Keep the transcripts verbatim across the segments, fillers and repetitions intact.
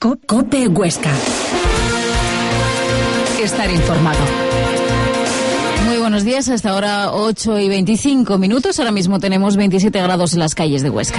COPE Huesca. Estar informado. Muy buenos días, hasta ahora ocho y veinticinco minutos, ahora mismo tenemos veintisiete grados en las calles de Huesca.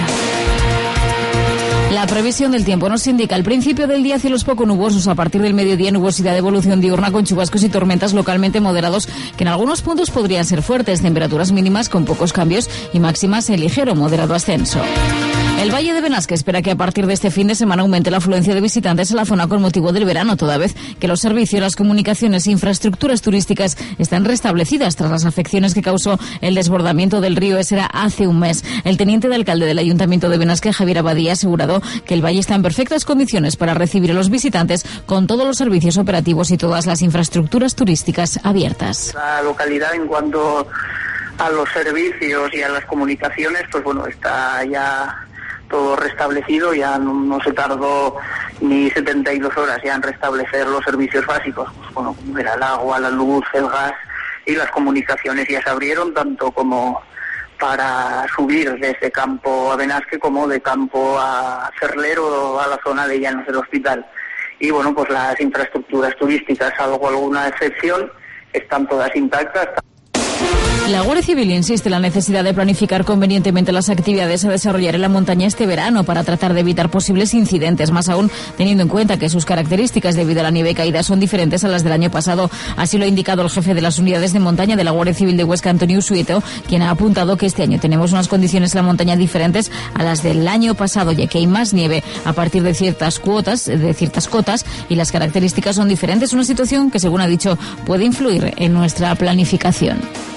La previsión del tiempo nos indica al principio del día cielos poco nubosos, a partir del mediodía nubosidad de evolución diurna con chubascos y tormentas localmente moderados que en algunos puntos podrían ser fuertes, temperaturas mínimas con pocos cambios y máximas en ligero moderado ascenso. El Valle de Benasque espera que a partir de este fin de semana aumente la afluencia de visitantes en la zona con motivo del verano, toda vez que los servicios, las comunicaciones e infraestructuras turísticas están restablecidas tras las afecciones que causó el desbordamiento del río Esera hace un mes. El teniente de alcalde del Ayuntamiento de Benasque, Javier Abadía, ha asegurado que el valle está en perfectas condiciones para recibir a los visitantes con todos los servicios operativos y todas las infraestructuras turísticas abiertas. La localidad, en cuanto a los servicios y a las comunicaciones, pues bueno, está ya todo restablecido, ya no, no se tardó ni setenta y dos horas ya en restablecer los servicios básicos, pues bueno, como era el agua, la luz, el gas, y las comunicaciones ya se abrieron, tanto como para subir desde Campo a Benasque como de Campo a Cerlero, a la zona de Llanos del Hospital. Y bueno, pues las infraestructuras turísticas, salvo alguna excepción, están todas intactas. La Guardia Civil insiste en la necesidad de planificar convenientemente las actividades a desarrollar en la montaña este verano para tratar de evitar posibles incidentes, más aún teniendo en cuenta que sus características debido a la nieve caída son diferentes a las del año pasado. Así lo ha indicado el jefe de las unidades de montaña de la Guardia Civil de Huesca, Antonio Usueto, quien ha apuntado que este año tenemos unas condiciones en la montaña diferentes a las del año pasado, ya que hay más nieve a partir de ciertas cuotas, de ciertas cotas, y las características son diferentes, una situación que, según ha dicho, puede influir en nuestra planificación.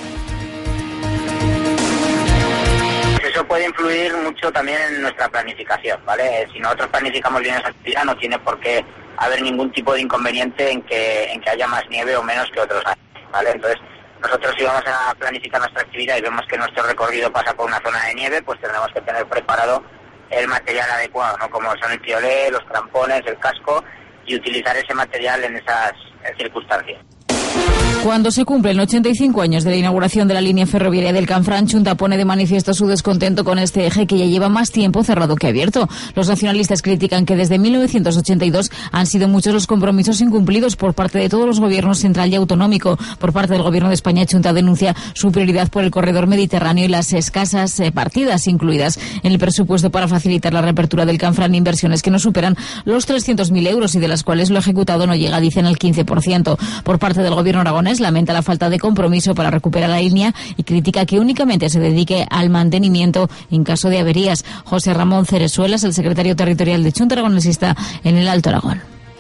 Puede influir mucho también en nuestra planificación, ¿vale? Si nosotros planificamos bien esa actividad, no tiene por qué haber ningún tipo de inconveniente en que en que haya más nieve o menos que otros años, ¿vale? Entonces, nosotros si vamos a planificar nuestra actividad y vemos que nuestro recorrido pasa por una zona de nieve, pues tendremos que tener preparado el material adecuado, ¿no? Como son el piolé, los crampones, el casco, y utilizar ese material en esas circunstancias. Cuando se cumplen ochenta y cinco años de la inauguración de la línea ferroviaria del Canfranc, Chunta pone de manifiesto su descontento con este eje que ya lleva más tiempo cerrado que abierto. Los nacionalistas critican que desde mil novecientos ochenta y dos han sido muchos los compromisos incumplidos por parte de todos los gobiernos central y autonómico. Por parte del Gobierno de España, Chunta denuncia su prioridad por el corredor mediterráneo y las escasas eh, partidas incluidas en el presupuesto para facilitar la reapertura del Canfranc, inversiones que no superan los trescientos mil euros y de las cuales lo ejecutado no llega, dicen, al quince por ciento. Por parte del Gobierno aragonés, lamenta la falta de compromiso para recuperar la línea y critica que únicamente se dedique al mantenimiento en caso de averías. José Ramón Cerezuelas, el secretario territorial de Chunta Aragonesista en el Alto Aragón.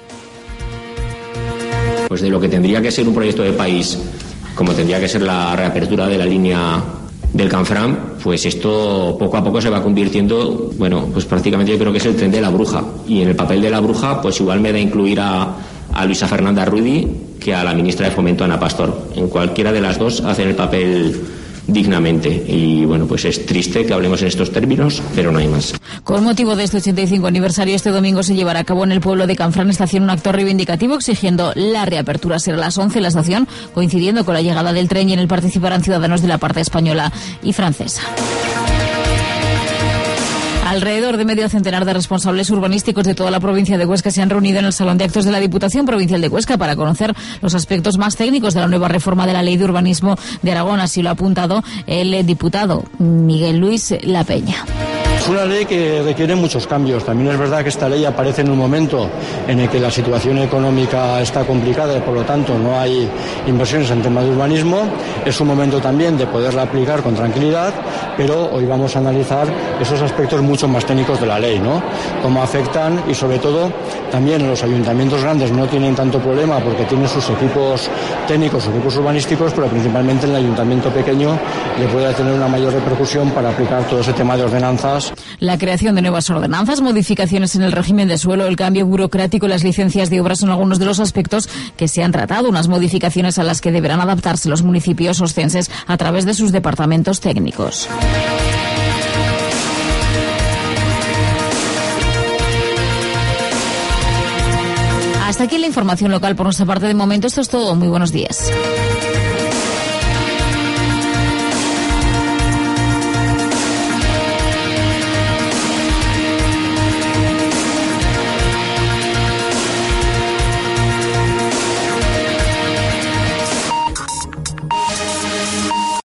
Pues de lo que tendría que ser un proyecto de país, como tendría que ser la reapertura de la línea del Canfranc, pues esto poco a poco se va convirtiendo, bueno, pues prácticamente yo creo que es el tren de la bruja. Y en el papel de la bruja, pues igual me da incluir a, a Luisa Fernanda Ruiz que a la ministra de Fomento, Ana Pastor. En cualquiera de las dos hacen el papel dignamente. Y bueno, pues es triste que hablemos en estos términos, pero no hay más. Con motivo de este ochenta y cinco aniversario, este domingo se llevará a cabo en el pueblo de Canfranc Estación un acto reivindicativo exigiendo la reapertura. Será a las once en la estación, coincidiendo con la llegada del tren, y en el participarán ciudadanos de la parte española y francesa. Alrededor de medio centenar de responsables urbanísticos de toda la provincia de Huesca se han reunido en el Salón de Actos de la Diputación Provincial de Huesca para conocer los aspectos más técnicos de la nueva reforma de la Ley de Urbanismo de Aragón. Así lo ha apuntado el diputado Miguel Luis La Peña. Es una ley que requiere muchos cambios. También es verdad que esta ley aparece en un momento en el que la situación económica está complicada y por lo tanto no hay inversiones en temas de urbanismo. Es un momento también de poderla aplicar con tranquilidad, pero hoy vamos a analizar esos aspectos mucho más técnicos de la ley, ¿no? Cómo afectan, y sobre todo también los ayuntamientos grandes no tienen tanto problema porque tienen sus equipos técnicos, sus equipos urbanísticos, pero principalmente el ayuntamiento pequeño le puede tener una mayor repercusión para aplicar todo ese tema de ordenanzas. La creación de nuevas ordenanzas, modificaciones en el régimen de suelo, el cambio burocrático y las licencias de obras son algunos de los aspectos que se han tratado, unas modificaciones a las que deberán adaptarse los municipios oscenses a través de sus departamentos técnicos. Hasta aquí la información local por nuestra parte de momento. Esto es todo. Muy buenos días.